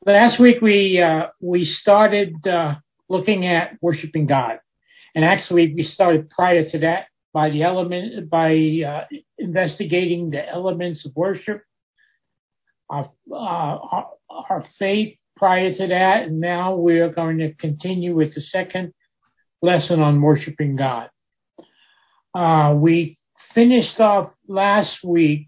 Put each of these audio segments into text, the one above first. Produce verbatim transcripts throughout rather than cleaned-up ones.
Last week we uh, we started uh, looking at worshiping God, and actually we started prior to that by the element by uh, investigating the elements of worship, our, uh, our our faith prior to that, and now we are going to continue with the second lesson on worshiping God. Uh, we finished off last week.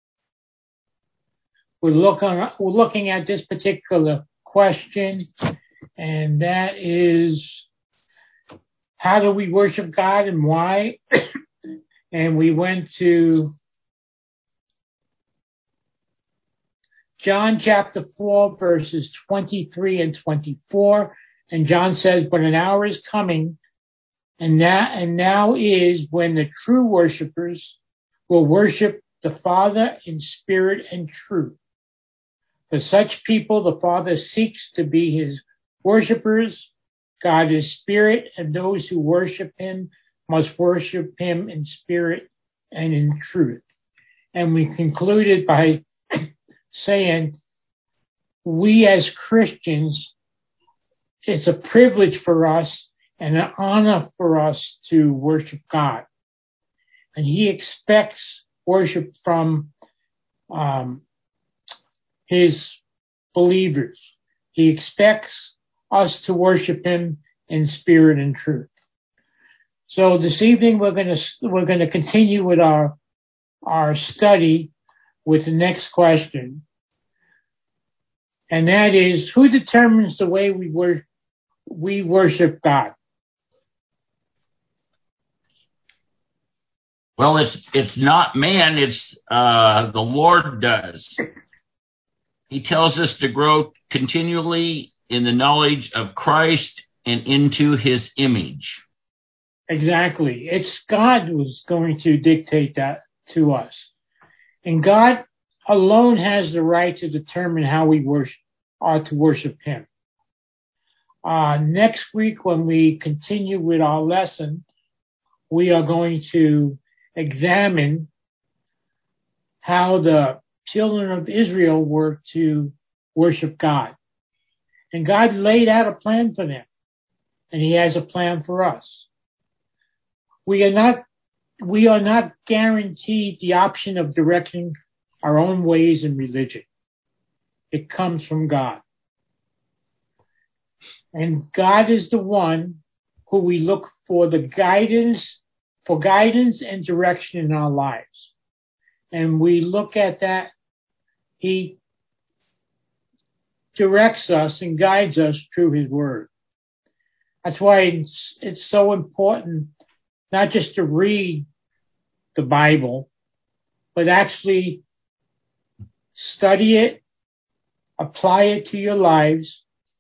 We're looking, we're looking at this particular question, and that is, how do we worship God and why? And we went to John chapter four, verses twenty-three and twenty-four. And John says, but an hour is coming, and now, and now is when the true worshipers will worship the Father in spirit and truth. For such people, the Father seeks to be his worshipers. God is spirit, and those who worship him must worship him in spirit and in truth. And we concluded by saying, we as Christians, it's a privilege for us and an honor for us to worship God. And he expects worship from um, his believers. He expects us to worship him in spirit and truth. So this evening we're going to we're going to continue with our our study with the next question, and that is, who determines the way we wor- we worship God? Well, it's it's not man, it's uh, the Lord does. He tells us to grow continually in the knowledge of Christ and into his image. Exactly. It's God who's going to dictate that to us. And God alone has the right to determine how we worship, are to worship him. Uh, next week, when we continue with our lesson, we are going to examine how the children of Israel were to worship God. And God laid out a plan for them. And he has a plan for us. We are not, we are not guaranteed the option of directing our own ways in religion. It comes from God. And God is the one who we look for the guidance, for guidance and direction in our lives. And we look at that. He directs us and guides us through his word. That's why it's, it's so important not just to read the Bible, but actually study it, apply it to your lives,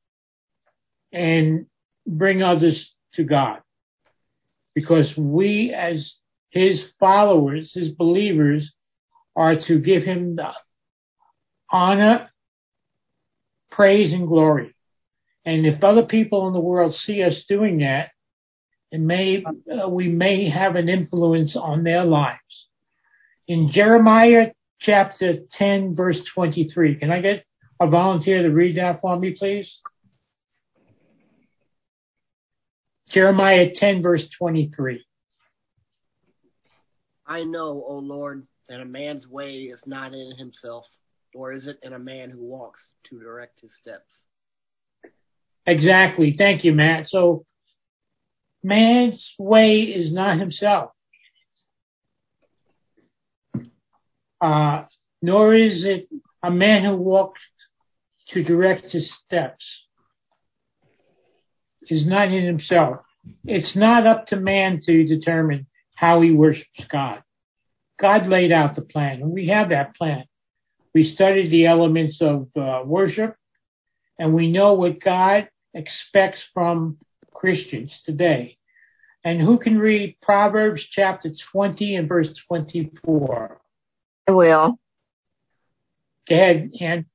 and bring others to God. Because we as his followers, his believers, are to give him the honor, praise, and glory. And if other people in the world see us doing that, it may uh, we may have an influence on their lives. In Jeremiah chapter ten, verse twenty-three, can I get a volunteer to read that for me, please? Jeremiah ten, verse twenty-three. I know, O Lord, that a man's way is not in himself, nor is it in a man who walks to direct his steps. Exactly. Thank you, Matt. So, man's way is not himself. Uh, nor is it a man who walks to direct his steps. Is not in himself. It's not up to man to determine how he worships God. God laid out the plan, and we have that plan. We studied the elements of uh, worship, and we know what God expects from Christians today. And who can read Proverbs chapter twenty and verse twenty-four? I will. Go ahead, Ann.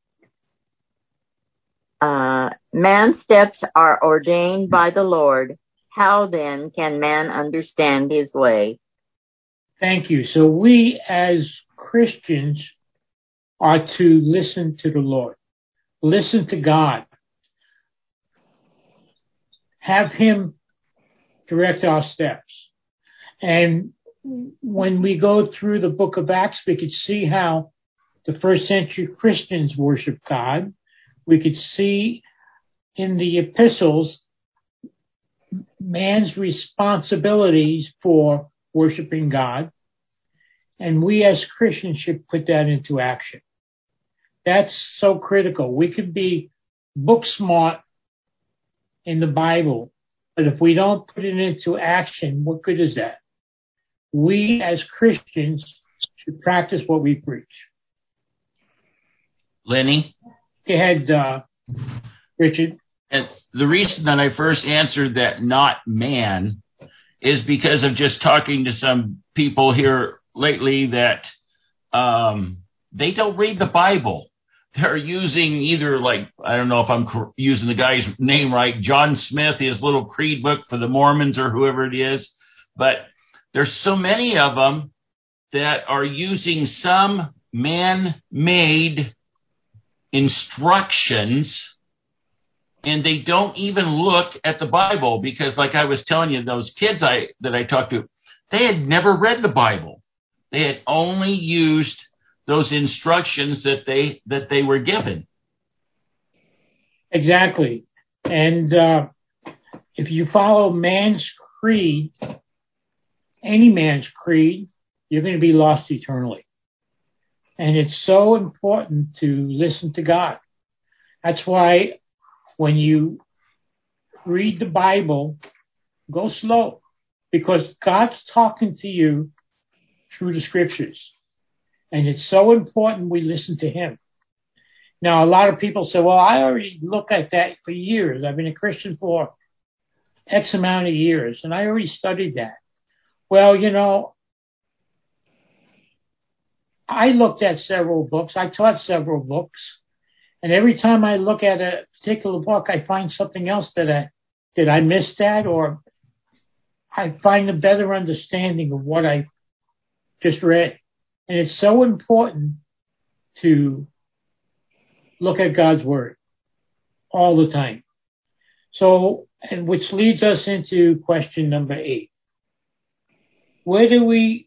Uh, man's steps are ordained by the Lord. How then can man understand his way? Thank you. So we as Christians are to listen to the Lord. listen to God. Have Him direct our steps. And when we go through the book of Acts, we could see how the first century Christians worship God. We could see in the epistles man's responsibilities for worshiping God. And we as Christians should put that into action. That's so critical. We could be book smart in the Bible, but if we don't put it into action, what good is that? We as Christians should practice what we preach. Lenny? Go ahead, uh, Richard. And the reason that I first answered that not man is because of just talking to some people here lately that um, they don't read the Bible. They're using either, like, I don't know if I'm cr- using the guy's name right, John Smith, his little creed book for the Mormons or whoever it is. But there's so many of them that are using some man-made instructions, and they don't even look at the Bible because, like I was telling you, those kids I that I talked to, they had never read the Bible. They had only used those instructions that they that they were given. Exactly. And uh, if you follow man's creed, any man's creed, you're going to be lost eternally. And it's so important to listen to God. That's why when you read the Bible, go slow, because God's talking to you through the scriptures. And it's so important we listen to Him. Now, a lot of people say, well, I already look at that for years. I've been a Christian for X amount of years, and I already studied that. Well, you know, I looked at several books. I taught several books. And every time I look at a particular book, I find something else that I, did I miss that? Or I find a better understanding of what I just read. And it's so important to look at God's Word all the time. So, and which leads us into question number eight. Where do we,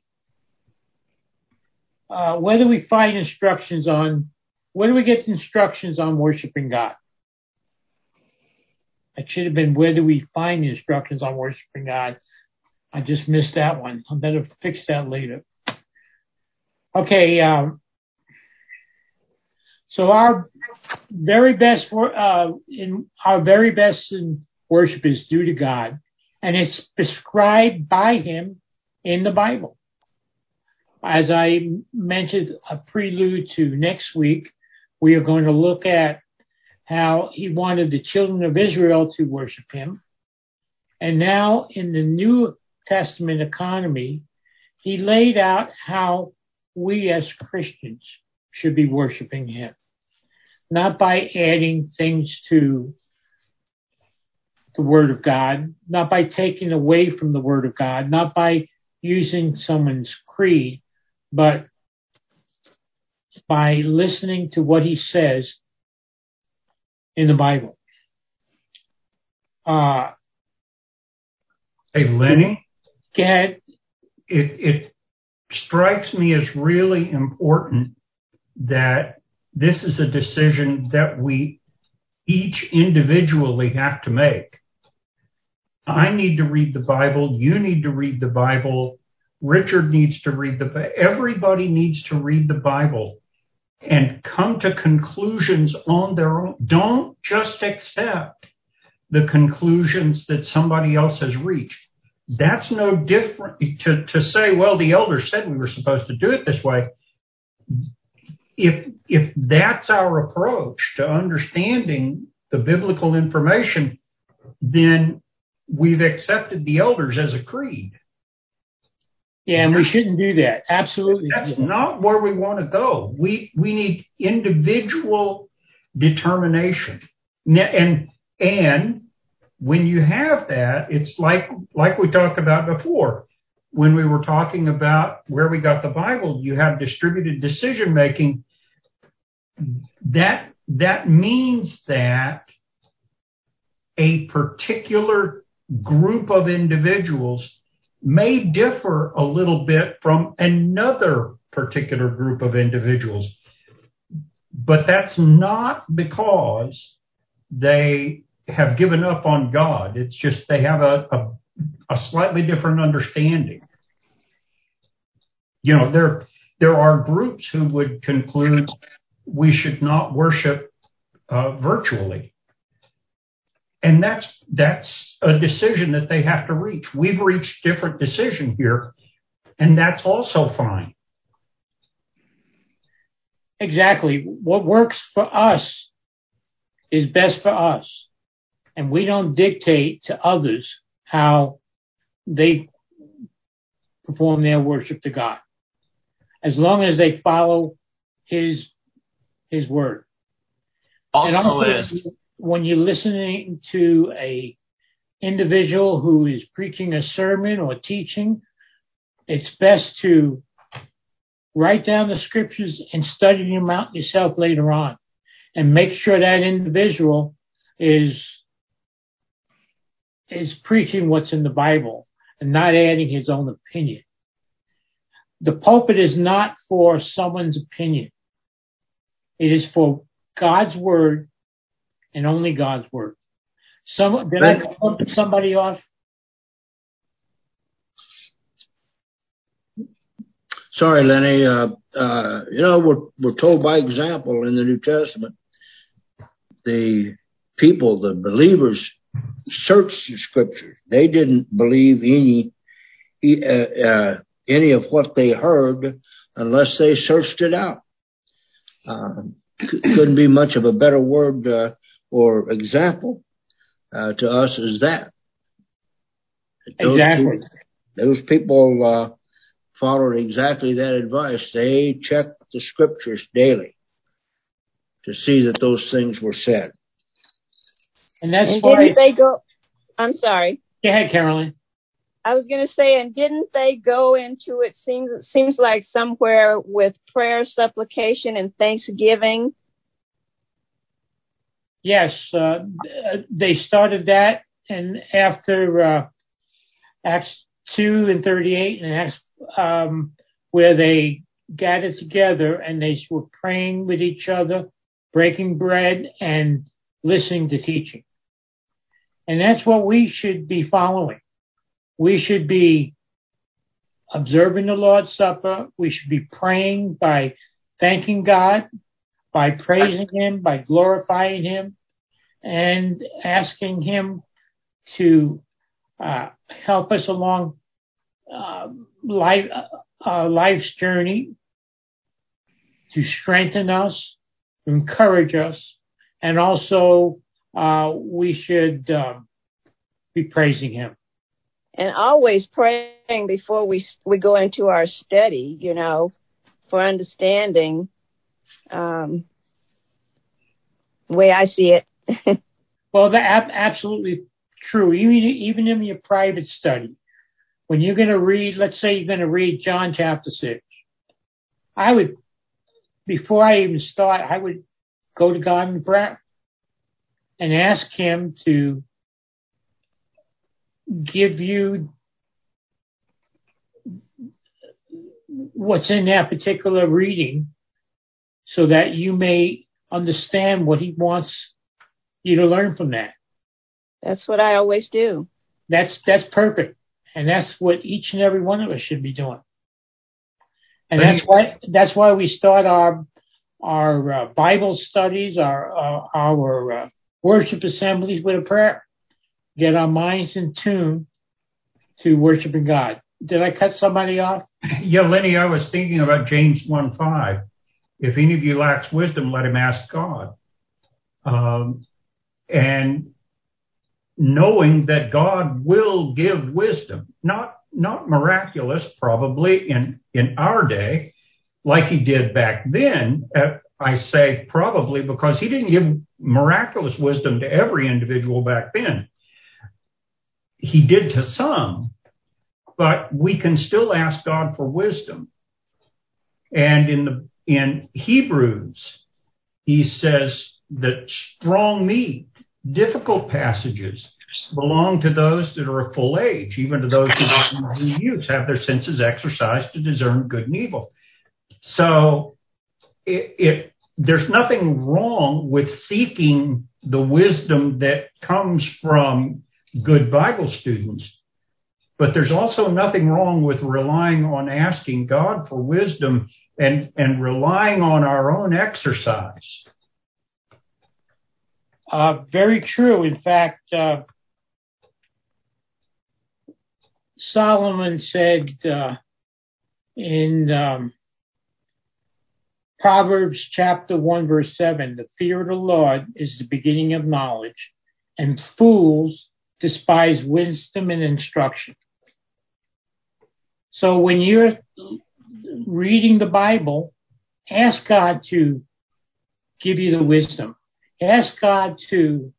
uh, where do we find instructions on, where do we get instructions on worshiping God? It should have been, where do we find instructions on worshiping God? I just missed that one. I better fix that later. Okay, um, so our very best, uh, in our very best in worship is due to God, and it's prescribed by Him in the Bible. As I mentioned, a prelude to next week, we are going to look at how He wanted the children of Israel to worship Him. And now in the New Testament economy, He laid out how we as Christians should be worshiping Him. Not by adding things to the Word of God, not by taking away from the Word of God, not by using someone's creed, but by listening to what He says in the Bible. Uh, hey, Lenny? Go ahead. It, it strikes me as really important that this is a decision that we each individually have to make. I need to read the Bible. You need to read the Bible. Richard needs to read the Bible. Everybody needs to read the Bible and come to conclusions on their own. Don't just accept the conclusions that somebody else has reached. That's no different to, to say, well, the elders said we were supposed to do it this way. If, if that's our approach to understanding the biblical information, then we've accepted the elders as a creed. Yeah, and we shouldn't do that. Absolutely. That's not where we want to go. We we need individual determination. And and when you have that, it's like like we talked about before. When we were talking about where we got the Bible, you have distributed decision making. That that means that a particular group of individuals may differ a little bit from another particular group of individuals. But that's not because they have given up on God. It's just they have a, a, a slightly different understanding. You know, there, there are groups who would conclude we should not worship uh, virtually. And that's, that's a decision that they have to reach. We've reached different decision here, and that's also fine. Exactly. What works for us is best for us. And we don't dictate to others how they perform their worship to God. As long as they follow His, His word. Also, and also is when you're listening to a individual who is preaching a sermon or teaching, it's best to write down the scriptures and study them out yourself later on, and make sure that individual is is preaching what's in the Bible and not adding his own opinion. The pulpit is not for someone's opinion. It is for God's word and only God's word. Some, did I cut somebody off? Sorry, Lenny. Uh, uh, you know, we're, we're told by example in the New Testament, the people, the believers, searched the scriptures. They didn't believe any uh, uh, any of what they heard unless they searched it out. Uh, c- couldn't be much of a better word uh, or example uh, to us as that. Those Exactly. People, those people uh, followed exactly that advice. They checked the scriptures daily to see that those things were said. And that's and why. didn't they go? I'm sorry. Go ahead, Carolyn. I was going to say, and didn't they go into it? Seems it seems like somewhere with prayer, supplication, and thanksgiving. Yes, uh, they started that, and after uh, Acts two and thirty-eight, and Acts um, where they gathered together and they were praying with each other, breaking bread, and listening to teaching. And that's what we should be following. We should be observing the Lord's Supper. We should be praying by thanking God, by praising Him, by glorifying Him, and asking Him to uh, help us along uh, life, uh, life's journey, to strengthen us, to encourage us, and also uh, we should um, be praising Him. And always praying before we we go into our study, you know, for understanding. Um, the way I see it. Well, that's absolutely true. Even even in your private study, when you're going to read, let's say you're going to read John chapter six, I would, before I even start, I would go to God in prayer and ask Him to give you what's in that particular reading so that you may understand what He wants you to learn from that. That's what I always do. That's that's perfect. And that's what each and every one of us should be doing. And that's why that's why we start our our uh, Bible studies, our uh, our uh, worship assemblies with a prayer. Get our minds in tune to worshiping God. Did I cut somebody off? Yeah, Lenny, I was thinking about James one five. If any of you lacks wisdom, let him ask God. Um, and knowing that God will give wisdom, not not miraculous, probably in, in our day, like He did back then. Uh, I say probably because He didn't give miraculous wisdom to every individual back then. He did to some, but we can still ask God for wisdom. And in the in Hebrews, he says that strong meat, difficult passages, belong to those that are of full age, even to those who in youth have their senses exercised to discern good and evil. So it, it there's nothing wrong with seeking the wisdom that comes from good Bible students, but there's also nothing wrong with relying on asking God for wisdom and, and relying on our own exercise. Uh, very true. In fact, uh, Solomon said uh, in um, Proverbs chapter one, verse seven, the fear of the Lord is the beginning of knowledge, and fools despise wisdom and instruction. So when you're reading the Bible, ask God to give you the wisdom. Ask God to,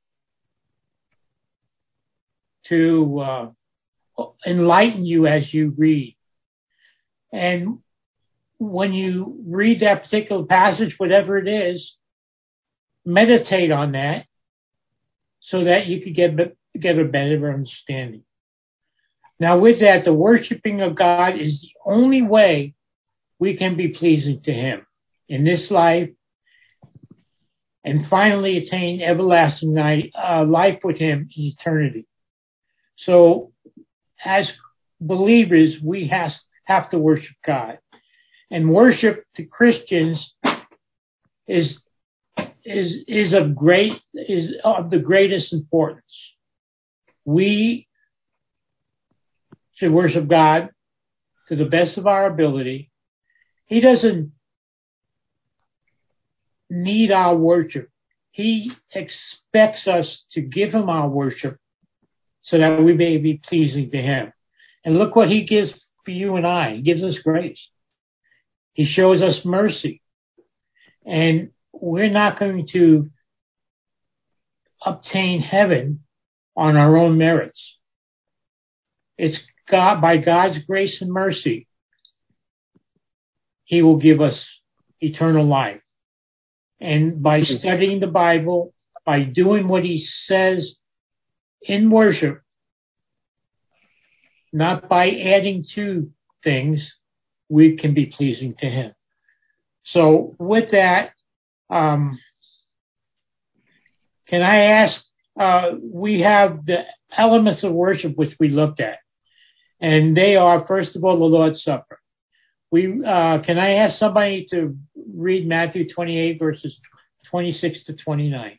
to uh, enlighten you as you read. And when you read that particular passage, whatever it is, meditate on that so that you could get, get a better understanding. Now with that, the worshiping of God is the only way we can be pleasing to Him in this life and finally attain everlasting life with Him in eternity. So as believers, we have, have to worship God. And worship to Christians is is is of great is of the greatest importance. We should worship God to the best of our ability. He doesn't need our worship. He expects us to give Him our worship so that we may be pleasing to Him. And look what He gives for you and I. He gives us grace. He shows us mercy. And we're not going to obtain heaven on our own merits. It's God, by God's grace and mercy, He will give us eternal life. And by studying the Bible, by doing what He says in worship, not by adding to things, we can be pleasing to Him. So with that, um, can I ask, uh, we have the elements of worship which we looked at. And they are, first of all, the Lord's Supper. We, uh, can I ask somebody to read Matthew twenty-eight, verses twenty-six to twenty-nine?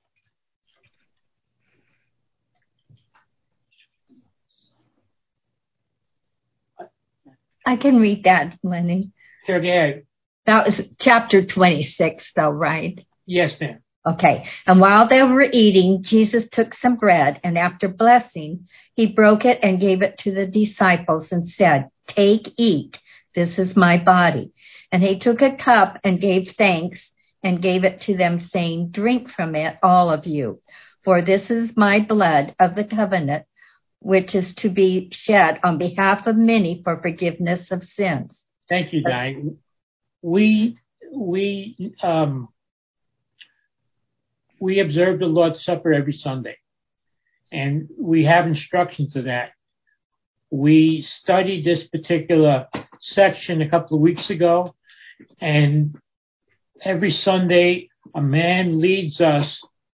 I can read that, Lenny. Sure, go ahead. That was chapter twenty-six, though, right? Yes, ma'am. Okay. And while they were eating, Jesus took some bread, and after blessing, He broke it and gave it to the disciples and said, "Take, eat. This is my body." And He took a cup and gave thanks and gave it to them, saying, "Drink from it, all of you, for this is my blood of the covenant, which is to be shed on behalf of many for forgiveness of sins." Thank you, Diane. We, we, um, we observe the Lord's Supper every Sunday, and we have instructions of that. We studied this particular section a couple of weeks ago, and every Sunday a man leads us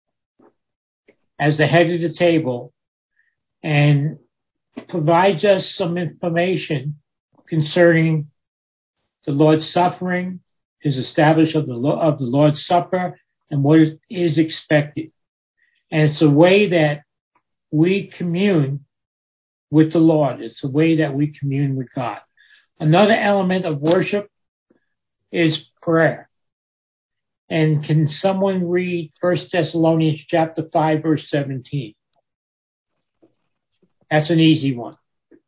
as the head of the table and provides us some information concerning the Lord's suffering, His establishment of the, of the Lord's Supper, and what is expected. And it's a way that we commune with the Lord. It's a way that we commune with God. Another element of worship is prayer. And can someone read First Thessalonians chapter five, verse seventeen? That's an easy one.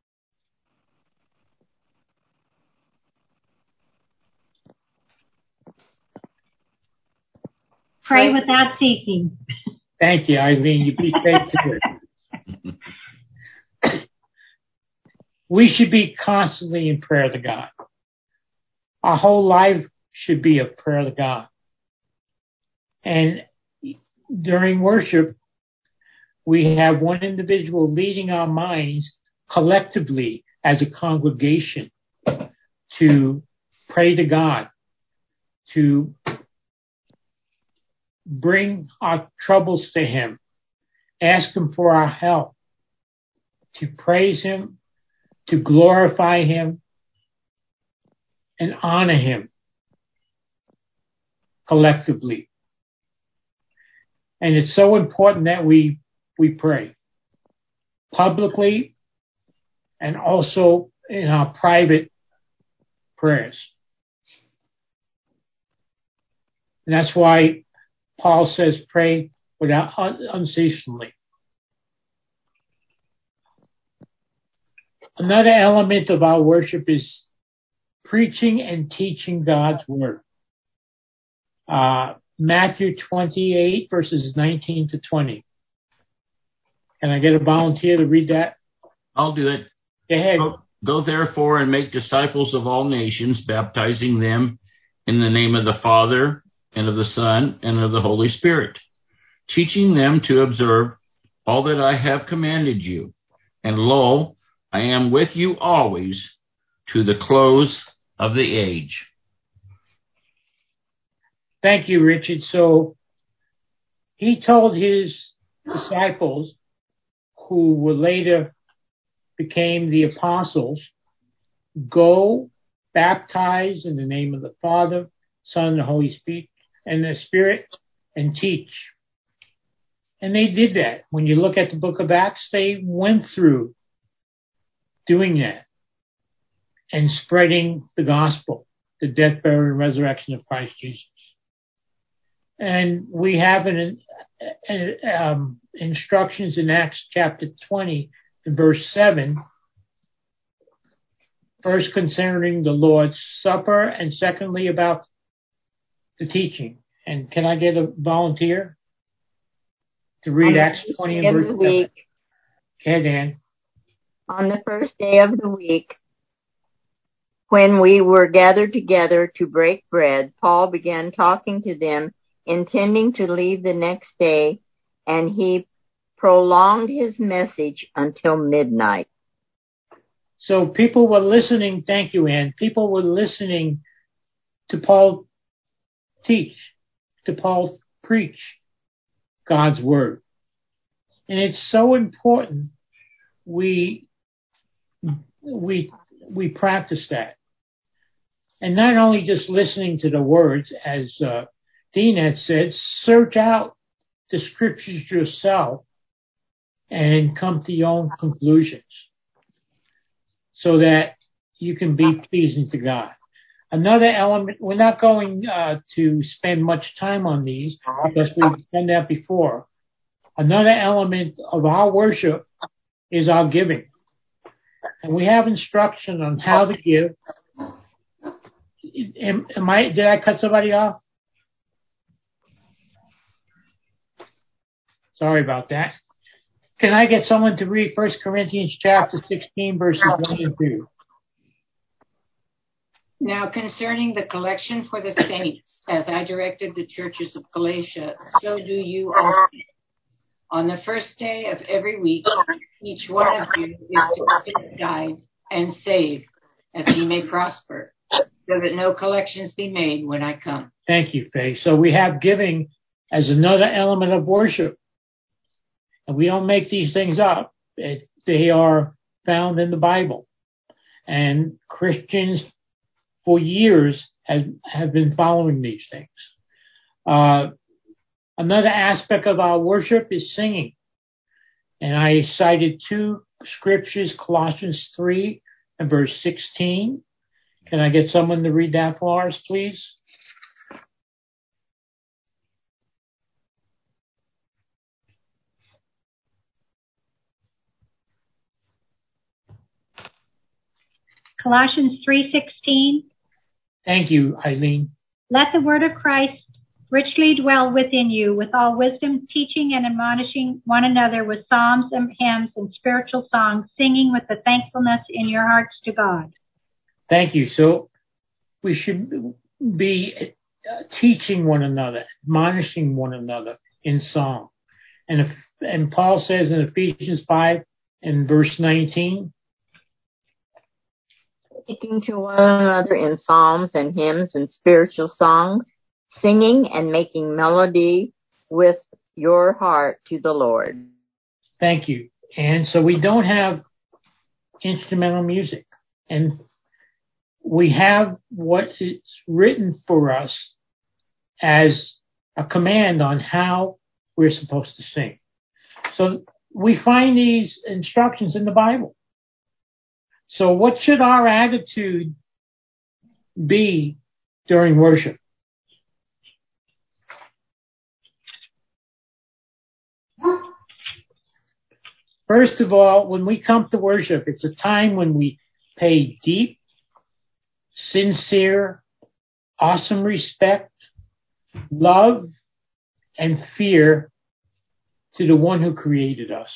Pray without ceasing. Thank you, Eileen. You beat straight to it. We should be constantly in prayer to God. Our whole life should be a prayer to God. And during worship, we have one individual leading our minds collectively as a congregation to pray to God, to bring our troubles to Him, ask Him for our help, to praise Him, to glorify Him, and honor Him collectively. And it's so important that we we pray publicly and also in our private prayers. And that's why Paul says pray without unceasingly. Another element of our worship is preaching and teaching God's word. Uh, Matthew twenty-eight, verses nineteen to twenty. Can I get a volunteer to read that? I'll do it. Go ahead. Go, go therefore and make disciples of all nations, baptizing them in the name of the Father and of the Son and of the Holy Spirit, teaching them to observe all that I have commanded you. And lo, I am with you always to the close of the age. Thank you, Richard. So he told his disciples, who were later became the apostles, go baptize in the name of the Father, Son, and the Holy Spirit, and the Spirit, and teach. And they did that. When you look at the book of Acts, they went through doing that and spreading the gospel, the death, burial, and resurrection of Christ Jesus. And we have an, an um, instructions in Acts chapter twenty, verse seven, first concerning the Lord's Supper, and secondly about the teaching. And can I get a volunteer to read On Acts twenty and verse seven? Week, okay, Dan. On the first day of the week, when we were gathered together to break bread, Paul began talking to them, intending to leave the next day, and he prolonged his message until midnight. So people were listening, thank you, Ann, people were listening to Paul teach, to Paul preach God's word. And it's so important we we we practice that. And not only just listening to the words, as uh, Dean had said, search out the scriptures yourself and come to your own conclusions so that you can be pleasing to God. Another element, we're not going uh, to spend much time on these because we've done that before. Another element of our worship is our giving. And we have instruction on how to give. Am, am I, did I cut somebody off? Sorry about that. Can I get someone to read First Corinthians chapter sixteen, verses one and two? Now concerning the collection for the saints, as I directed the churches of Galatia, so do you also. On the first day of every week, each one of you is to commit tithe and save, as he may prosper, so that no collections be made when I come. Thank you, Faye. So we have giving as another element of worship. And we don't make these things up. It, they are found in the Bible. And Christians for years have, have been following these things. Uh, another aspect of our worship is singing. And I cited two scriptures, Colossians three and verse sixteen. Can I get someone to read that for us, please? Colossians three sixteen. Thank you, Eileen. Let the word of Christ richly dwell within you, with all wisdom, teaching and admonishing one another with psalms and hymns and spiritual songs, singing with the thankfulness in your hearts to God. Thank you. So we should be uh, teaching one another, admonishing one another in song. And if, and Paul says in Ephesians five and verse nineteen, speaking to one another in psalms and hymns and spiritual songs, singing and making melody with your heart to the Lord. Thank you. And so we don't have instrumental music. And we have what is written for us as a command on how we're supposed to sing. So we find these instructions in the Bible. So what should our attitude be during worship? First of all, when we come to worship, it's a time when we pay deep, sincere, awesome respect, love, and fear to the one who created us.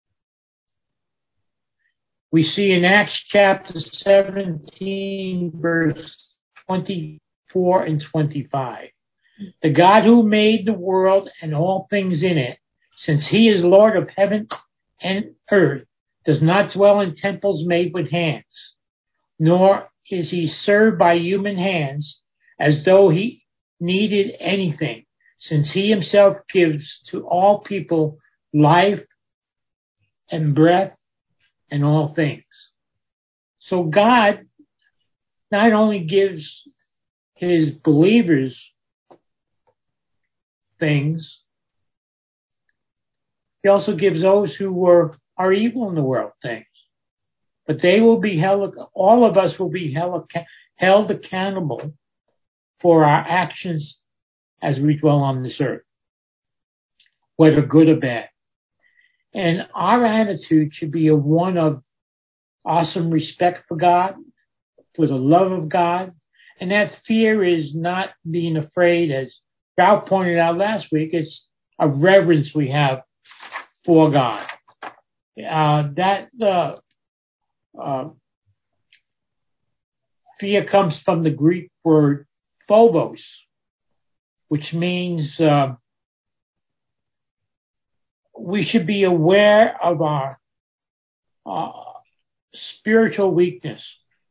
We see in Acts chapter seventeen, verse twenty-four and twenty-five, the God who made the world and all things in it, since he is Lord of heaven and earth, does not dwell in temples made with hands, nor is he served by human hands as though he needed anything, since he himself gives to all people life and breath and all things. So God not only gives his believers things, he also gives those who were are evil in the world things. But they will be held, all of us will be held, held accountable for our actions as we dwell on this earth, whether good or bad. And our attitude should be a one of awesome respect for God, for the love of God. And that fear is not being afraid, as Ralph pointed out last week. It's a reverence we have for God. Uh, that uh, uh, fear comes from the Greek word phobos, which means uh, we should be aware of our uh, spiritual weakness.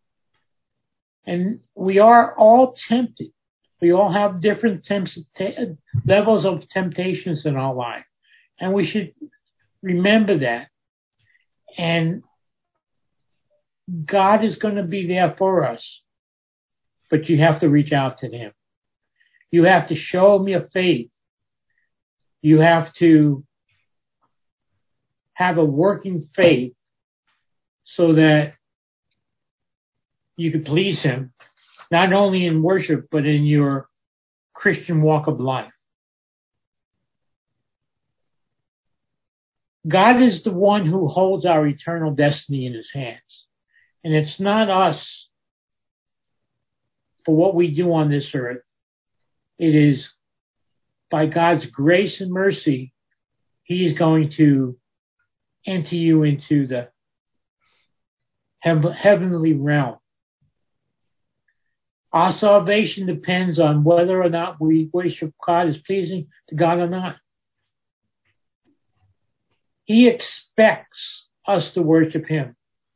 And we are all tempted. We all have different temps- levels of temptations in our life. And we should remember that. And God is going to be there for us. But you have to reach out to him. You have to show him your faith. You have to have a working faith so that you can please him, not only in worship, but in your Christian walk of life. God is the one who holds our eternal destiny in his hands. And it's not us for what we do on this earth. It is by God's grace and mercy, he is going to enter you into the heavenly realm. Our salvation depends on whether or not we worship God is pleasing to God or not. He expects us to worship him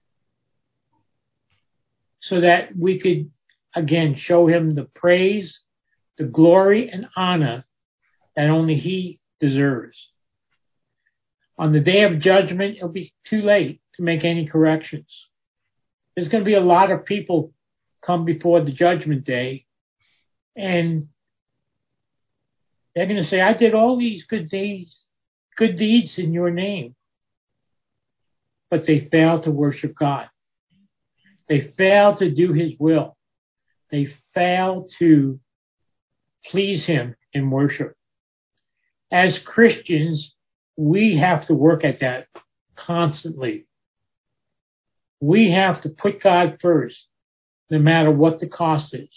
so that we could, again, show him the praise, the glory, and honor that only he deserves. On the day of judgment, it'll be too late to make any corrections. There's going to be a lot of people come before the judgment day, and they're going to say, I did all these good deeds, good deeds in your name. But they failed to worship God. They failed to do his will. They failed to please him in worship. As Christians, we have to work at that constantly. We have to put God first, no matter what the cost is.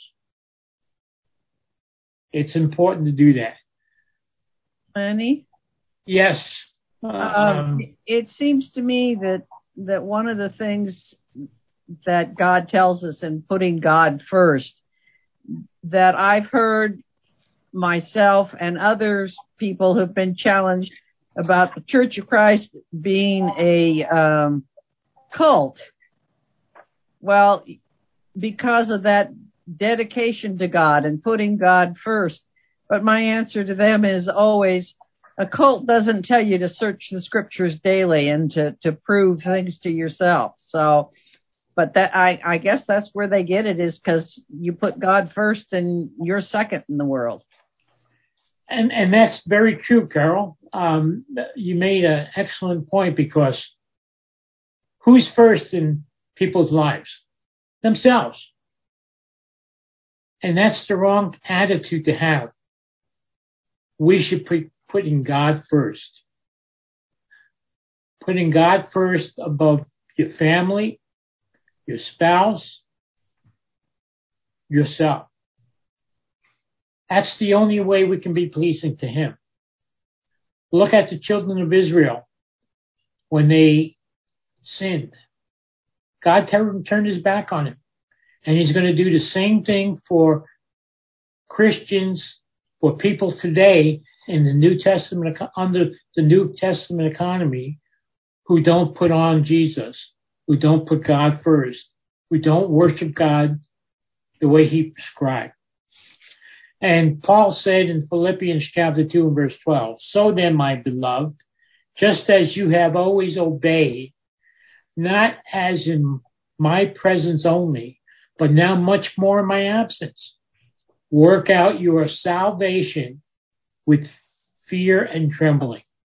It's important to do that. Lenny? Yes. Um, Um, it seems to me that, that one of the things that God tells us in putting God first, that I've heard myself and others, people have been challenged about the Church of Christ being a um, cult. Well, because of that dedication to God and putting God first. But my answer to them is always, a cult doesn't tell you to search the scriptures daily and to, to prove things to yourself. So, but that, I, I guess that's where they get it, is because you put God first and you're second in the world. And, and that's very true, Carol. Um, you made an excellent point, because who's first in people's lives? Themselves. And that's the wrong attitude to have. We should be putting God first. Putting God first above your family, your spouse, yourself. That's the only way we can be pleasing to Him. Look at the children of Israel when they sinned. God turned His back on him. And He's going to do the same thing for Christians, for people today in the New Testament, under the New Testament economy, who don't put on Jesus, who don't put God first, who don't worship God the way He prescribed. And Paul said in Philippians chapter two and verse twelve, "So then, my beloved, just as you have always obeyed, not as in my presence only, but now much more in my absence, work out your salvation with fear and trembling."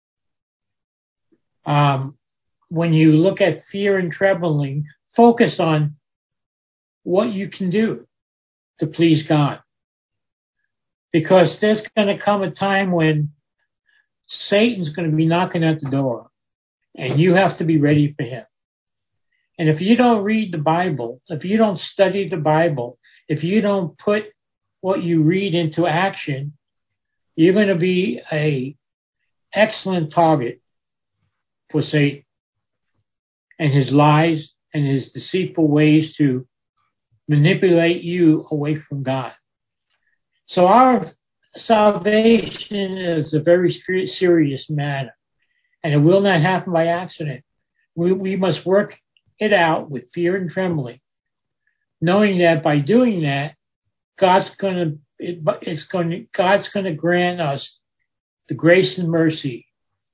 Um, when you look at fear and trembling, focus on what you can do to please God. Because there's going to come a time when Satan's going to be knocking at the door, and you have to be ready for him. And if you don't read the Bible, if you don't study the Bible, if you don't put what you read into action, you're going to be an excellent target for Satan and his lies and his deceitful ways to manipulate you away from God. So our salvation is a very serious matter, and it will not happen by accident. We, we must work it out with fear and trembling, knowing that by doing that, God's going to it, it's going to God's going to grant us the grace and mercy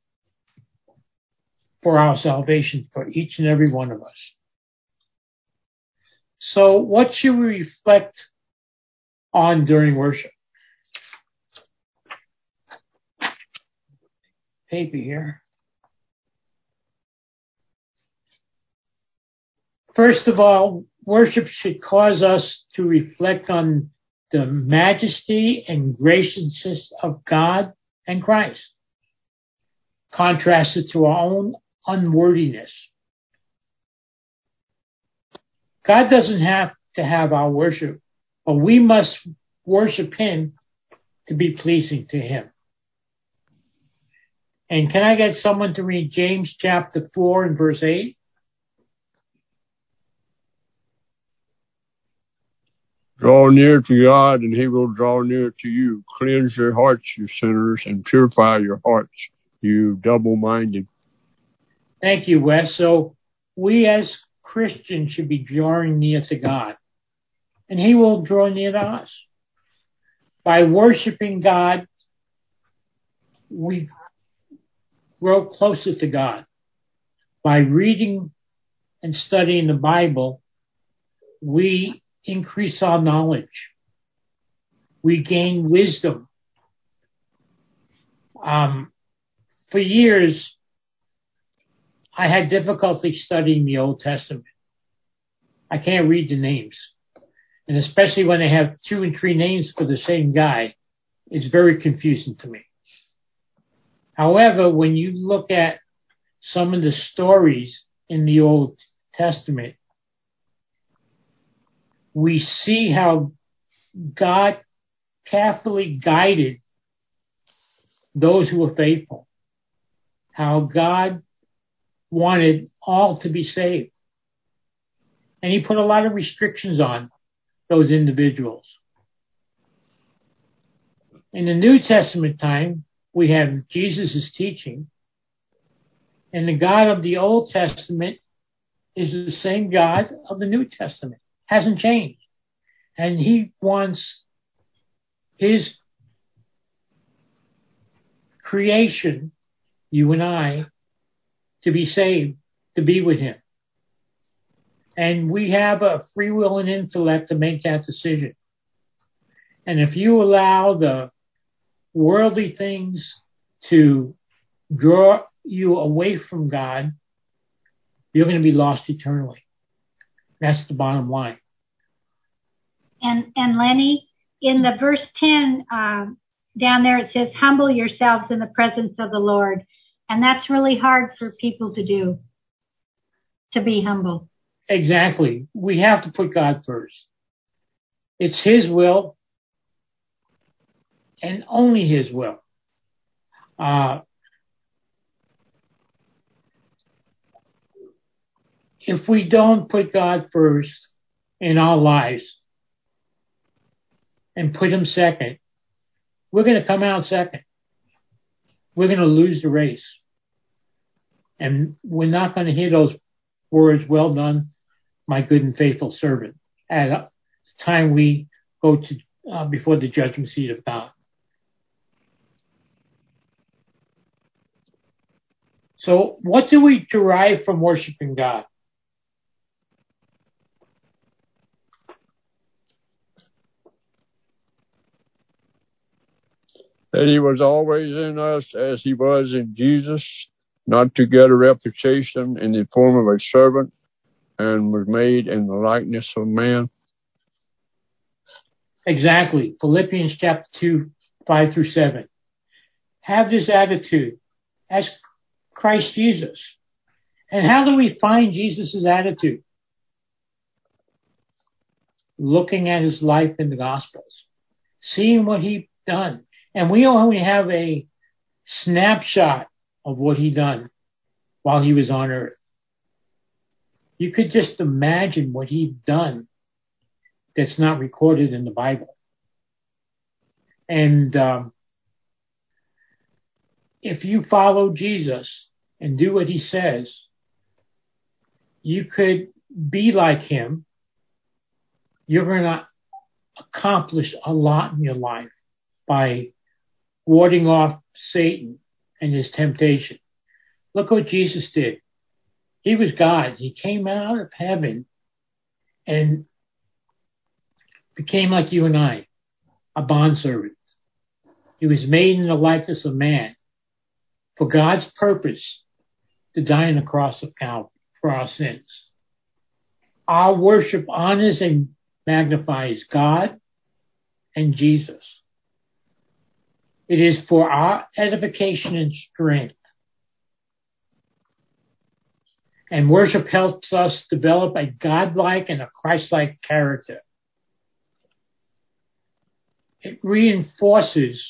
for our salvation for each and every one of us. So, what should we reflect on during worship? Paper here. First of all, worship should cause us to reflect on the majesty and graciousness of God and Christ, contrasted to our own unworthiness. God doesn't have to have our worship, but we must worship Him to be pleasing to Him. And can I get someone to read James chapter four and verse eight? Draw near to God, and He will draw near to you. Cleanse your hearts, you sinners, and purify your hearts, you double-minded. Thank you, Wes. So we as Christians should be drawing near to God, and He will draw near to us. By worshiping God, we grow closer to God. By reading and studying the Bible, we increase our knowledge. We gain wisdom. Um, for years, I had difficulty studying the Old Testament. I can't read the names. And especially when they have two and three names for the same guy, it's very confusing to me. However, when you look at some of the stories in the Old Testament, we see how God carefully guided those who were faithful, how God wanted all to be saved. And He put a lot of restrictions on those individuals. In the New Testament time, we have Jesus' teaching, and the God of the Old Testament is the same God of the New Testament. Hasn't changed. And he wants his creation, you and I, to be saved, to be with him. And we have a free will and intellect to make that decision. And if you allow the worldly things to draw you away from God, you're going to be lost eternally. That's the bottom line. And and Lenny, in the verse ten, um, down there it says, humble yourselves in the presence of the Lord. And that's really hard for people to do, to be humble. Exactly. We have to put God first. It's his will and only his will. Uh, if we don't put God first in our lives and put him second, we're going to come out second. We're going to lose the race. And we're not going to hear those words, well done, my good and faithful servant, at the time we go to uh, before the judgment seat of God. So what do we derive from worshiping God? That he was always in us as he was in Jesus, not to get a reputation in the form of a servant, and was made in the likeness of man. Exactly. Philippians chapter two, five through seven. Have this attitude as Christ Jesus. And how do we find Jesus' attitude? Looking at his life in the Gospels, seeing what he done. And we only have a snapshot of what he done while he was on earth. You could just imagine what he'd done that's not recorded in the Bible. And um, if you follow Jesus and do what he says, you could be like him. You're going to accomplish a lot in your life by warding off Satan and his temptation. Look what Jesus did. He was God. He came out of heaven and became like you and I, a bondservant. He was made in the likeness of man for God's purpose to die on the cross of Calvary for our sins. Our worship honors and magnifies God and Jesus. It is for our edification and strength. And worship helps us develop a godlike and a Christ-like character. It reinforces,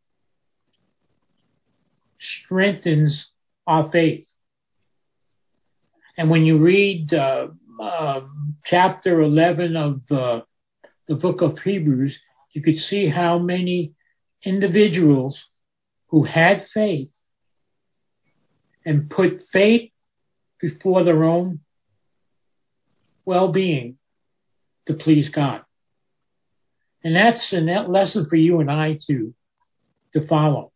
strengthens our faith. And when you read uh, uh, chapter eleven of the, the book of Hebrews, you could see how many individuals who had faith and put faith before their own well-being to please God. And that's a net lesson for you and I to, to follow.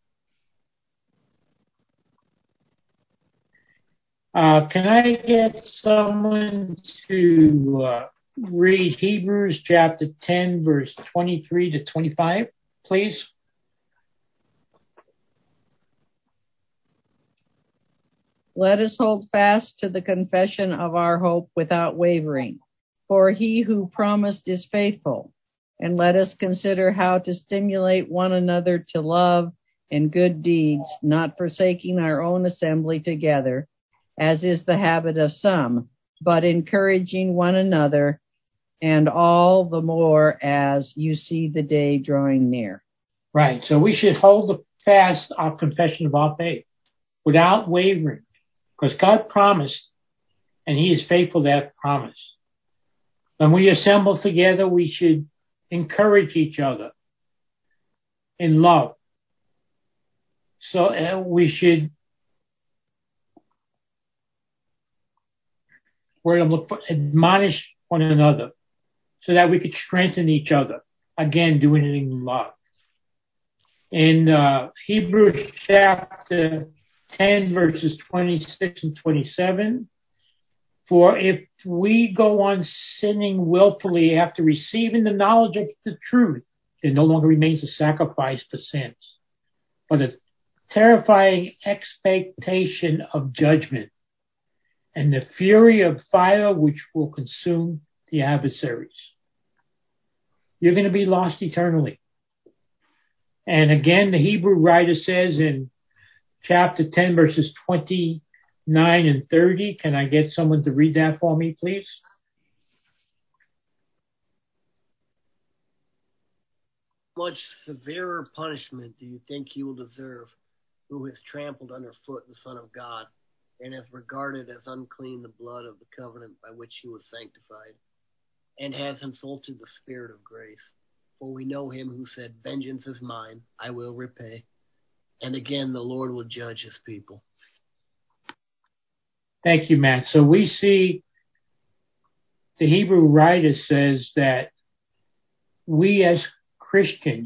Uh, can I get someone to uh, read Hebrews chapter ten, verse twenty-three to twenty-five, please? Let us hold fast to the confession of our hope without wavering, for he who promised is faithful. And let us consider how to stimulate one another to love and good deeds, not forsaking our own assembly together, as is the habit of some, but encouraging one another, and all the more as you see the day drawing near. Right. So we should hold fast our confession of our faith without wavering, because God promised, and he is faithful to that promise. When we assemble together, we should encourage each other. in love. So uh, we should, where I'm looking for, admonish one another so that we could strengthen each other. Again, doing it in love. In uh, Hebrews chapter ten, verses twenty-six and twenty-seven, for if we go on sinning willfully after receiving the knowledge of the truth, there no longer remains a sacrifice for sins, but a terrifying expectation of judgment and the fury of fire which will consume the adversaries. You're going to be lost eternally. And again, the Hebrew writer says in chapter ten, verses twenty-nine and thirty, can I get someone to read that for me, please? Much severer punishment do you think he will deserve, who has trampled underfoot the Son of God, and has regarded as unclean the blood of the covenant by which he was sanctified, and has insulted the Spirit of grace? For we know him who said, vengeance is mine, I will repay. And again, the Lord will judge his people. Thank you, Matt. So we see the Hebrew writer says that we as Christians,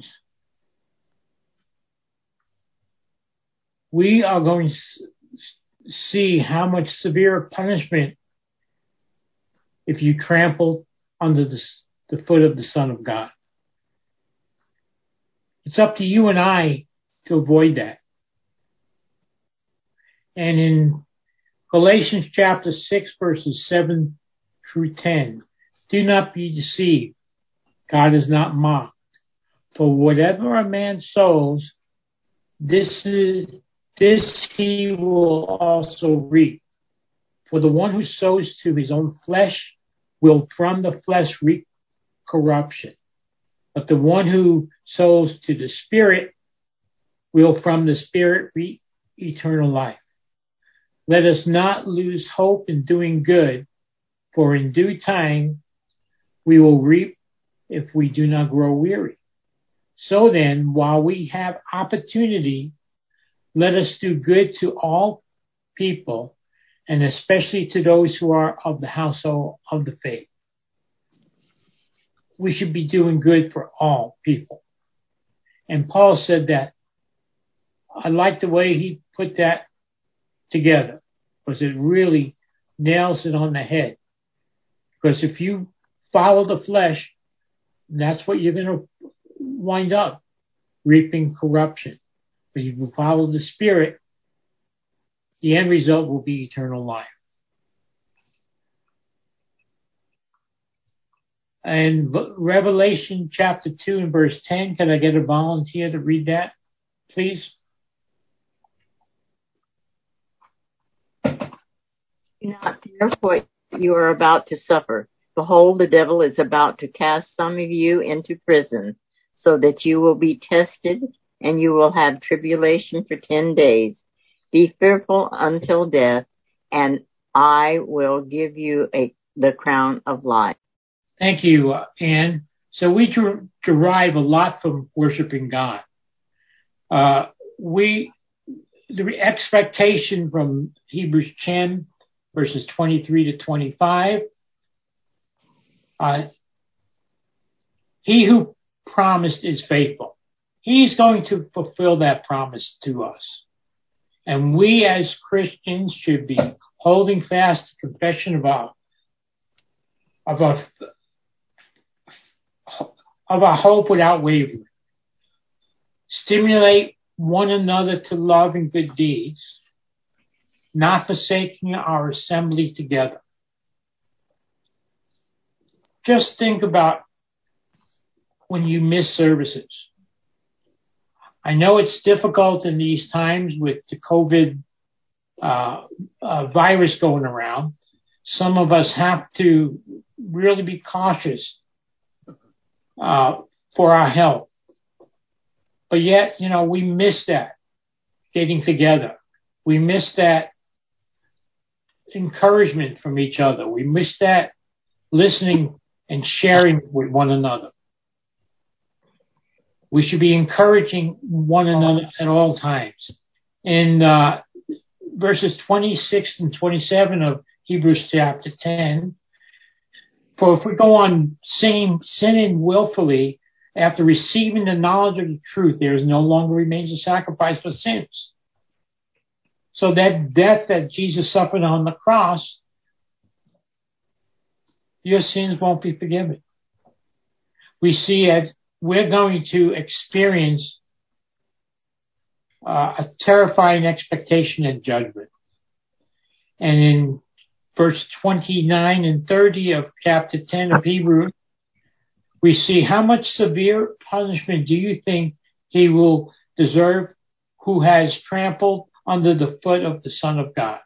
we are going to see how much severe punishment if you trample under the, the foot of the Son of God. It's up to you and I to avoid that. And in Galatians chapter six, verses seven through ten, do not be deceived. God is not mocked. For whatever a man sows, this is, this he will also reap. For the one who sows to his own flesh will from the flesh reap corruption. But the one who sows to the Spirit will from the Spirit reap eternal life. Let us not lose hope in doing good, for in due time we will reap if we do not grow weary. So then, while we have opportunity, let us do good to all people, and especially to those who are of the household of the faith. We should be doing good for all people. And Paul said that. I like the way he put that together, because it really nails it on the head. Because if you follow the flesh, that's what you're going to wind up, reaping corruption. But if you follow the Spirit, the end result will be eternal life. And Revelation chapter two and verse ten, can I get a volunteer to read that, please? Do not fear what you are about to suffer. Behold, the devil is about to cast some of you into prison, so that you will be tested, and you will have tribulation for ten days. Be fearful until death, and I will give you a, the crown of life. Thank you, uh, Ann. So we der- derive a lot from worshiping God. Uh, we, the expectation from Hebrews ten, verses twenty-three to twenty-five, uh, he who promised is faithful. He's going to fulfill that promise to us. And we as Christians should be holding fast the confession of our, of our, of our hope without wavering. Stimulate one another to love and good deeds, not forsaking our assembly together. Just think about when you miss services. I know it's difficult in these times with the COVID uh, uh, virus going around. Some of us have to really be cautious uh, for our health. But yet, you know, we miss that getting together. We miss that encouragement from each other. We miss that listening and sharing with one another. We should be encouraging one another at all times. In uh, verses twenty-six and twenty-seven of Hebrews chapter ten, for if we go on saying, sinning willfully after receiving the knowledge of the truth, there is no longer remains a sacrifice for sins. So that death that Jesus suffered on the cross, your sins won't be forgiven. We see that we're going to experience uh, a terrifying expectation and judgment. And in verse twenty-nine and thirty of chapter ten of Hebrews, we see how much severe punishment do you think he will deserve who has trampled under the foot of the Son of God?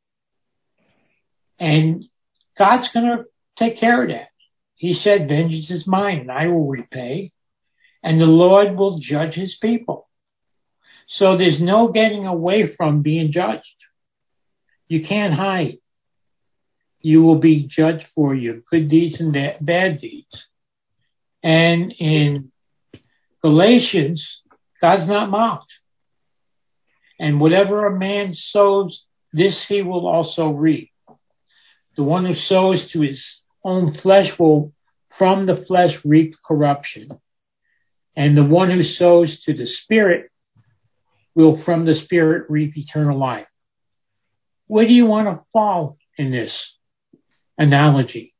And God's going to take care of that. He said, vengeance is mine and I will repay. And the Lord will judge his people. So there's no getting away from being judged. You can't hide. You will be judged for your good deeds and bad deeds. And in Galatians, God's not mocked. And whatever a man sows, this he will also reap. The one who sows to his own flesh will from the flesh reap corruption. And the one who sows to the Spirit will from the Spirit reap eternal life. Where do you want to fall in this analogy?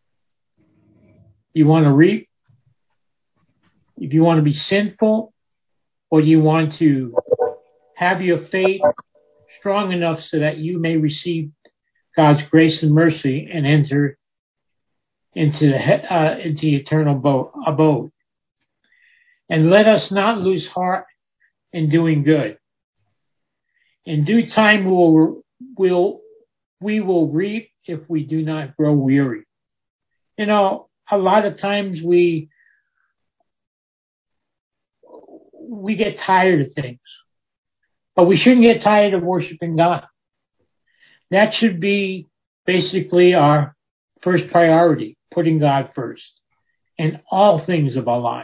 You want to reap? If you want to be sinful, or do you want to have your faith strong enough so that you may receive God's grace and mercy and enter into the uh, into the eternal abode? And let us not lose heart in doing good. In due time we will, will, we will reap if we do not grow weary. You know, a lot of times we, we get tired of things, but we shouldn't get tired of worshiping God. That should be basically our first priority, putting God first in all things of our lives.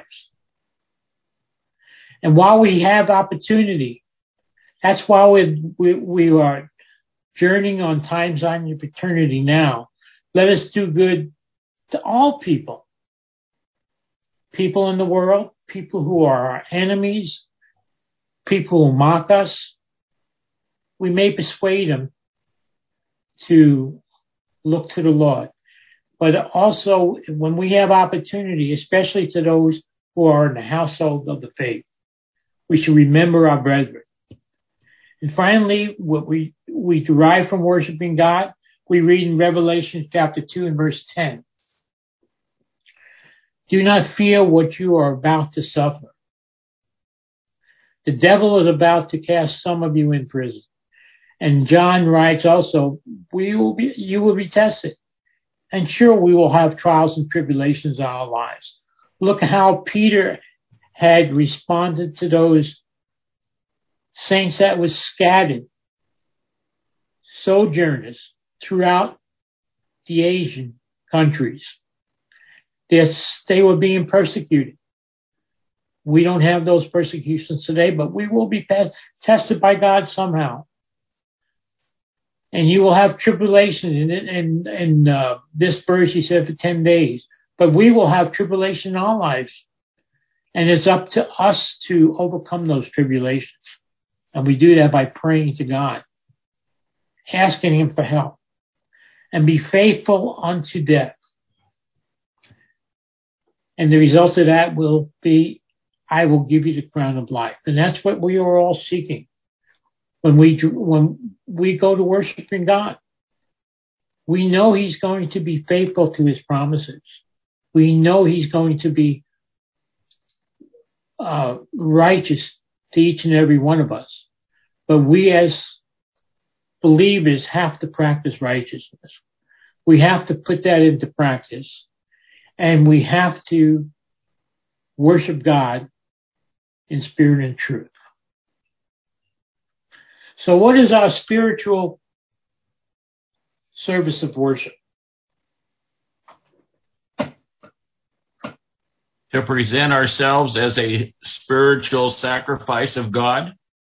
And while we have opportunity, that's why we, we, we are journeying on times on your eternity now. Let us do good to all people. People in the world, people who are our enemies, people who mock us. We may persuade them to look to the Lord. But also, when we have opportunity, especially to those who are in the household of the faith, we should remember our brethren. And finally, what we, we derive from worshiping God, we read in Revelation chapter two and verse ten. Do not fear what you are about to suffer. The devil is about to cast some of you in prison. And John writes also, we will be, you will be tested. And sure, we will have trials and tribulations in our lives. Look how Peter had responded to those saints that was scattered, sojourners throughout the Asian countries. They're, they were being persecuted. We don't have those persecutions today, but we will be tested by God somehow. And you will have tribulation in it. And, and uh, this verse, he said, for ten days. But we will have tribulation in our lives. And it's up to us to overcome those tribulations. And we do that by praying to God, asking him for help, and be faithful unto death. And the result of that will be, I will give you the crown of life. And that's what we are all seeking when we, when we go to worshiping God. We know he's going to be faithful to his promises. We know he's going to be uh, righteous to each and every one of us. But we as believers have to practice righteousness. We have to put that into practice. And we have to worship God in spirit and truth. So what is our spiritual service of worship? to present ourselves as a spiritual sacrifice of God?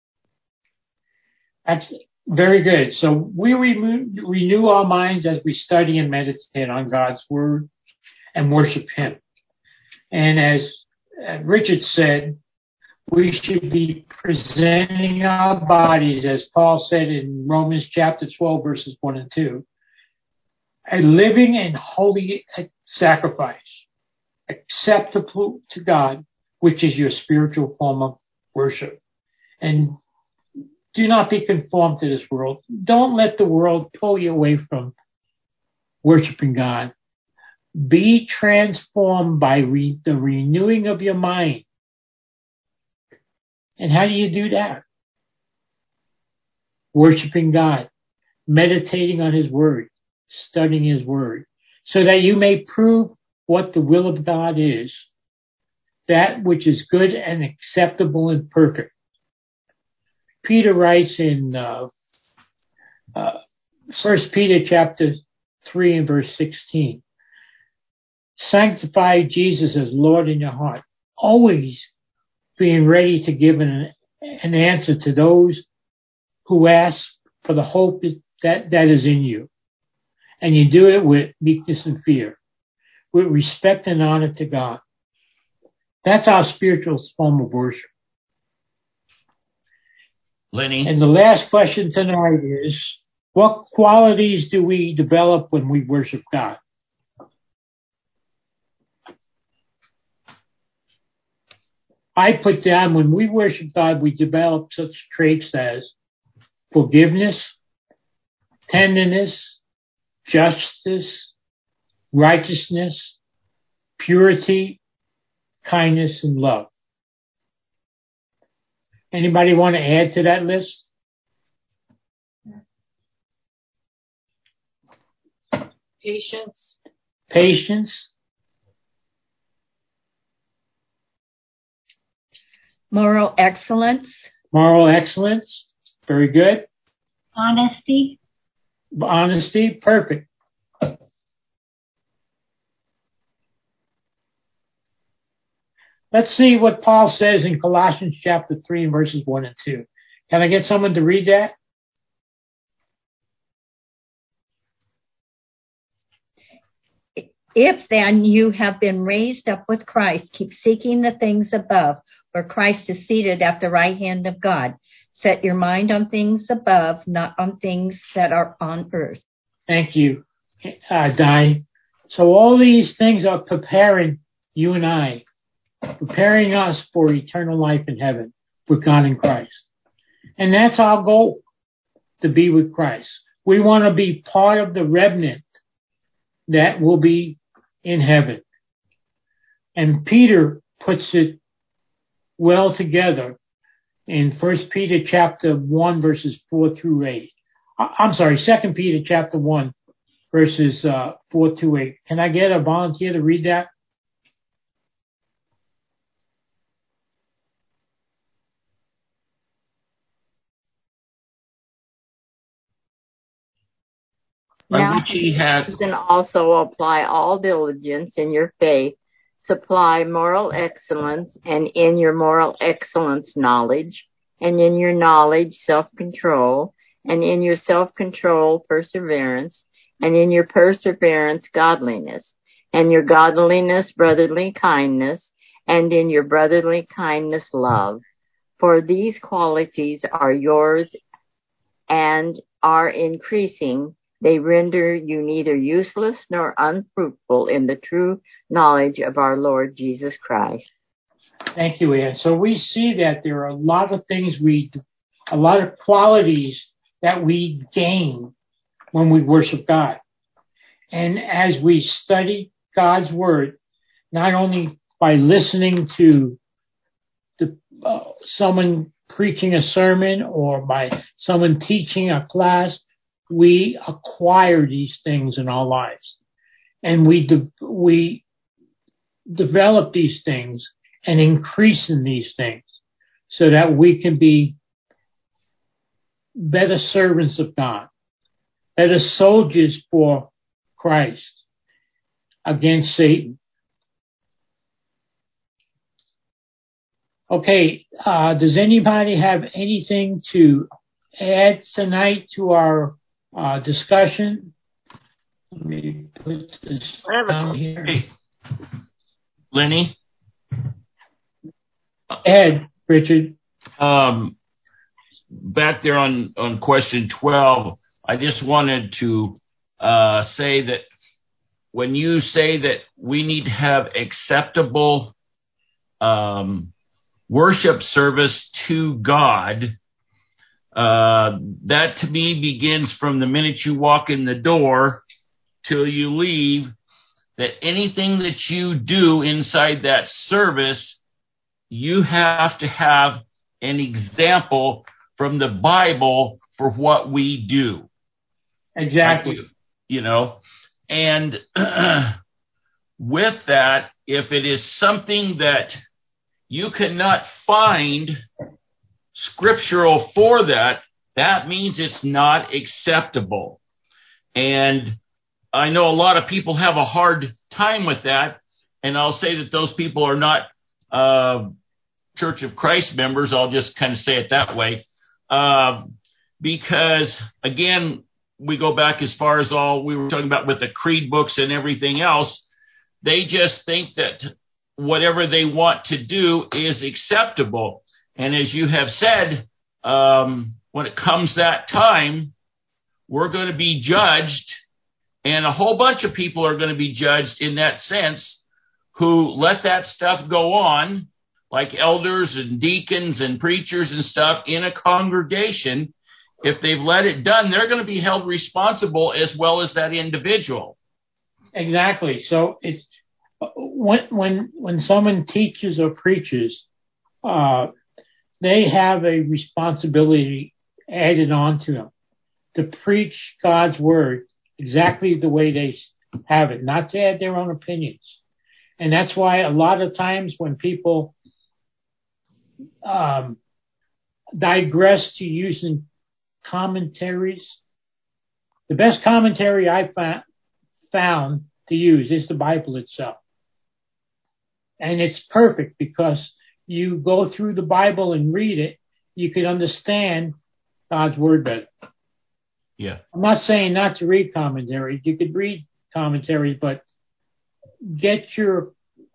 That's very good. So we remove, renew our minds as we study and meditate on God's word and worship him. And as Richard said, we should be presenting our bodies, as Paul said in Romans chapter twelve, verses one and two, a living and holy sacrifice, acceptable to God, which is your spiritual form of worship. And do not be conformed to this world. Don't let the world pull you away from worshiping God. Be transformed by re- the renewing of your mind. And how do you do that? Worshiping God, meditating on his word, studying his word, so that you may prove what the will of God is, that which is good and acceptable and perfect. Peter writes in uh, uh, First Peter chapter three and verse sixteen, sanctify Jesus as Lord in your heart, always being ready to give an, an answer to those who ask for the hope that, that is in you. And you do it with meekness and fear, with respect and honor to God. That's our spiritual form of worship. Lenny? And the last question tonight is, what qualities do we develop when we worship God? I put down, when we worship God, we develop such traits as forgiveness, tenderness, justice, righteousness, purity, kindness, and love. Anybody want to add to that list? Patience. Patience. Moral excellence. Moral excellence. Very good. Honesty. Honesty. Perfect. Let's see what Paul says in Colossians chapter three, verses one and two. Can I get someone to read that? If then you have been raised up with Christ, keep seeking the things above, where Christ is seated at the right hand of God. Set your mind on things above, not on things that are on earth. Thank you, uh, Di. So all these things are preparing you and I, preparing us for eternal life in heaven with God in Christ. And that's our goal, to be with Christ. We want to be part of the remnant that will be in heaven. And Peter puts it well together in First Peter chapter one, verses four through eight. I'm sorry, Second Peter chapter one, verses uh, four through eight. Can I get a volunteer to read that? By Now, which he hath and also apply all diligence in your faith, supply moral excellence, and in your moral excellence knowledge, and in your knowledge self-control, and in your self-control perseverance, and in your perseverance godliness, and your godliness brotherly kindness, and in your brotherly kindness love. For these qualities are yours and are increasing. They render you neither useless nor unfruitful in the true knowledge of our Lord Jesus Christ. Thank you, Ann. So we see that there are a lot of things we, a lot of qualities that we gain when we worship God. And as we study God's word, not only by listening to the, uh, someone preaching a sermon or by someone teaching a class, we acquire these things in our lives, and we de- we develop these things and increase in these things so that we can be better servants of God, better soldiers for Christ against Satan. Okay, uh, does anybody have anything to add tonight to our uh, discussion? Let me put this down here. Hey, Lenny? Ed, Richard. Um, back there on, on question twelve, I just wanted to uh, say that when you say that we need to have acceptable um, worship service to God, uh, that to me begins from the minute you walk in the door till you leave, that anything that you do inside that service, you have to have an example from the Bible for what we do. Exactly. Like you, you know, and with that, if it is something that you cannot find scriptural for that, that means it's not acceptable. And I know a lot of people have a hard time with that, and I'll say that those people are not uh, Church of Christ members. I'll just kind of say it that way. Uh, because, again, we go back as far as all we were talking about with the creed books and everything else. They just think that whatever they want to do is acceptable. And as you have said, um, when it comes that time, we're going to be judged, and a whole bunch of people are going to be judged in that sense who let that stuff go on, like elders and deacons and preachers and stuff in a congregation. If they've let it done, they're going to be held responsible as well as that individual. Exactly. So it's when when when someone teaches or preaches, uh, they have a responsibility added on to them to preach God's word exactly the way they have it, not to add their own opinions. And that's why a lot of times when people um, digress to using commentaries, the best commentary I found found to use is the Bible itself. And it's perfect because you go through the Bible and read it, you can understand God's word better. Yeah. I'm not saying not to read commentaries. You could read commentaries, but get your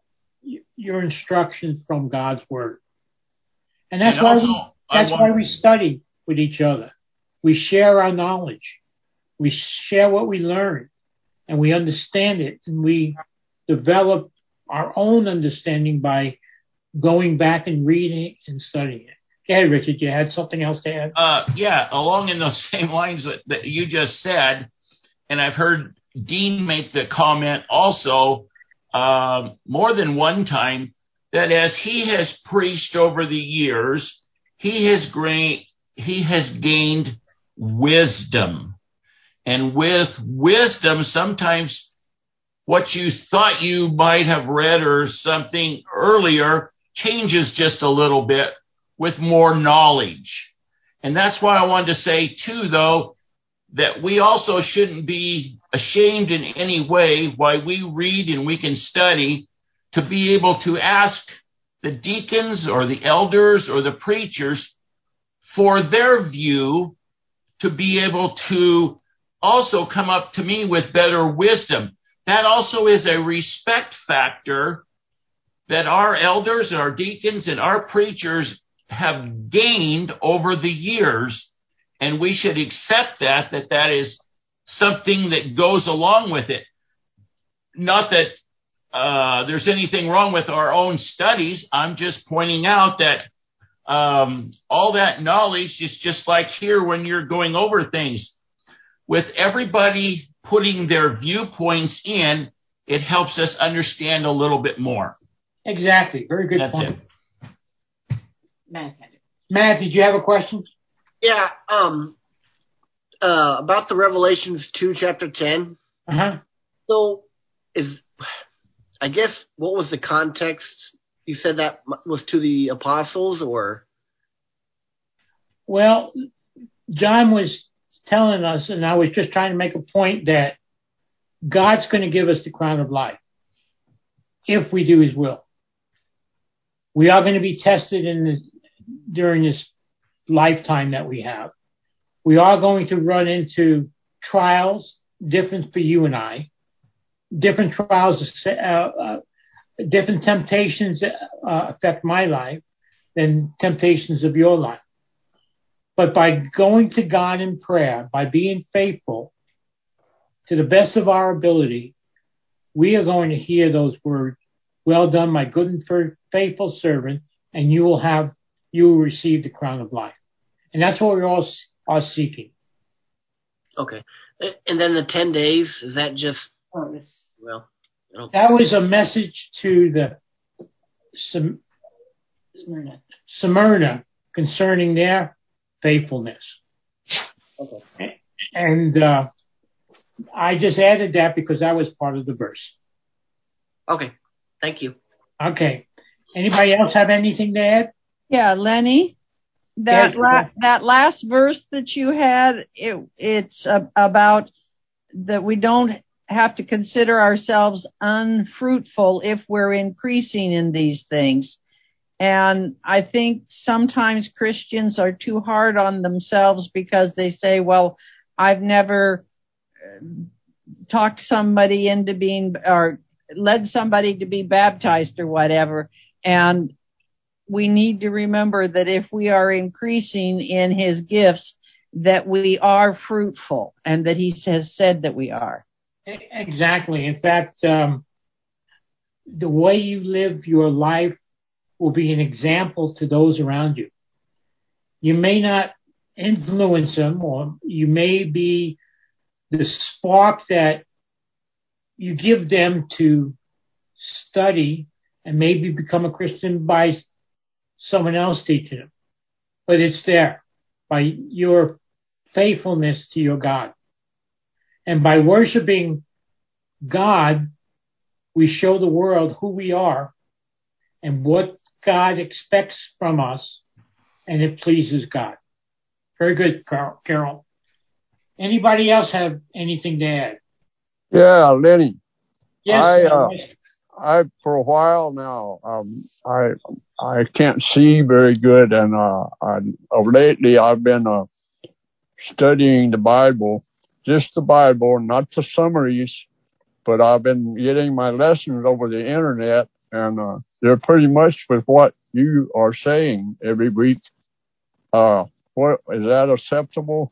your instructions from God's word. And that's and why also, we, that's want- why we study with each other. We share our knowledge. We share what we learn, and we understand it, and we develop our own understanding by going back and reading and studying it. Go ahead, Richard. You had something else to add? Uh, yeah, along in those same lines that, that you just said, and I've heard Dean make the comment also uh, more than one time that as he has preached over the years, he has gra- he has gained wisdom. And with wisdom, sometimes what you thought you might have read or something earlier changes just a little bit with more knowledge. And that's why I wanted to say, too, though, that we also shouldn't be ashamed in any way why we read and we can study to be able to ask the deacons or the elders or the preachers for their view to be able to also come up to me with better wisdom. That also is a respect factor that our elders and our deacons and our preachers have gained over the years, and we should accept that, that that is something that goes along with it. Not that uh, there's anything wrong with our own studies. I'm just pointing out that um, all that knowledge is just like here when you're going over things. With everybody putting their viewpoints in, it helps us understand a little bit more. Exactly. Very good That's point. it. Matt. Matt, did you have a question? Yeah, um, uh, about the Revelations two, chapter ten. Uh-huh. So, is, I guess, what was the context? You said that was to the apostles, or? Well, John was telling us, and I was just trying to make a point, that God's going to give us the crown of life if we do his will. We are going to be tested in this, during this lifetime that we have. We are going to run into trials, different for you and I, different trials, uh, uh, different temptations uh, affect my life than temptations of your life. But by going to God in prayer, by being faithful to the best of our ability, we are going to hear those words, well done, my good and faithful servant, and you will have, you will receive the crown of life. And that's what we all are seeking. Okay. And then the ten days, is that just, well, okay. That was a message to the Smyrna, Smyrna concerning their faithfulness. Okay. And uh, I just added that because that was part of the verse. Okay. Thank you. Okay. Anybody else have anything to add? Yeah, Lenny, that la- that last verse that you had, it, it's uh, about that we don't have to consider ourselves unfruitful if we're increasing in these things. And I think sometimes Christians are too hard on themselves because they say, well, I've never talked somebody into being, or led somebody to be baptized or whatever. And we need to remember that if we are increasing in his gifts, that we are fruitful and that he has said that we are. Exactly. In fact, um, the way you live your life will be an example to those around you. You may not influence them, or you may be the spark that you give them to study and maybe become a Christian by someone else teaching them. But it's there by your faithfulness to your God. And by worshiping God, we show the world who we are and what God expects from us, and it pleases God. Very good, Carol. Anybody else have anything to add? Yeah, Lenny. Yes. I, uh, I for a while now, um, I I can't see very good, and uh, I, uh, lately I've been uh, studying the Bible, just the Bible, not the summaries, but I've been getting my lessons over the internet, and uh, they're pretty much with what you are saying every week. Uh, what is that acceptable?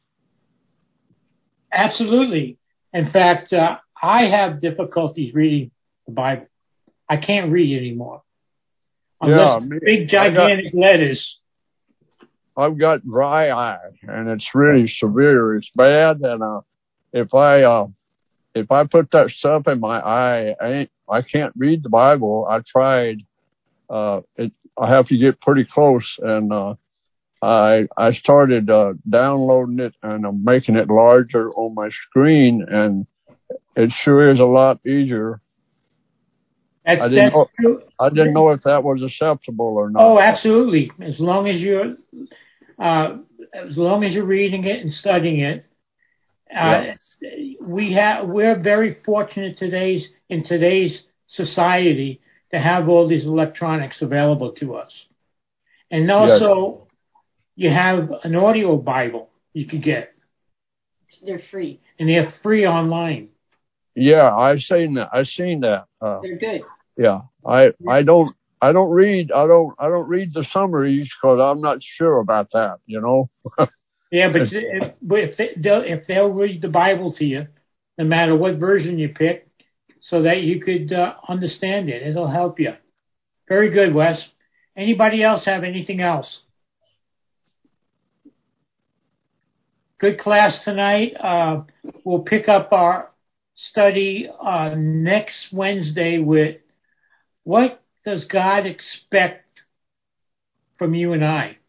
Absolutely. In fact, uh, I have difficulties reading the Bible. I can't read anymore. Unless yeah, me, big, gigantic got, letters. I've got dry eye, and it's really severe. It's bad, and uh, if I uh, if I put that stuff in my eye, I ain't, I can't read the Bible. I tried. Uh, it, I have to get pretty close, and uh, I I started uh, downloading it, and I'm making it larger on my screen, and it sure is a lot easier. That's, I didn't that's know, true. I didn't know if that was acceptable or not. Oh, absolutely. As long as you're, uh, as long as you're reading it and studying it, uh, yeah. we have, we're very fortunate today's, in today's society to have all these electronics available to us. And also, yes. you have an audio Bible you could get. They're free. And they're free online. Yeah, I've seen that. I've seen that. Uh, They're good. Yeah, I I don't I don't read I don't I don't read the summaries because I'm not sure about that. You know. Yeah, but if, but if they, they'll if they'll read the Bible to you, no matter what version you pick, so that you could uh, understand it, it'll help you. Very good, Wes. Anybody else have anything else? Good class tonight. Uh, we'll pick up our study uh, next Wednesday with what does God expect from you and I?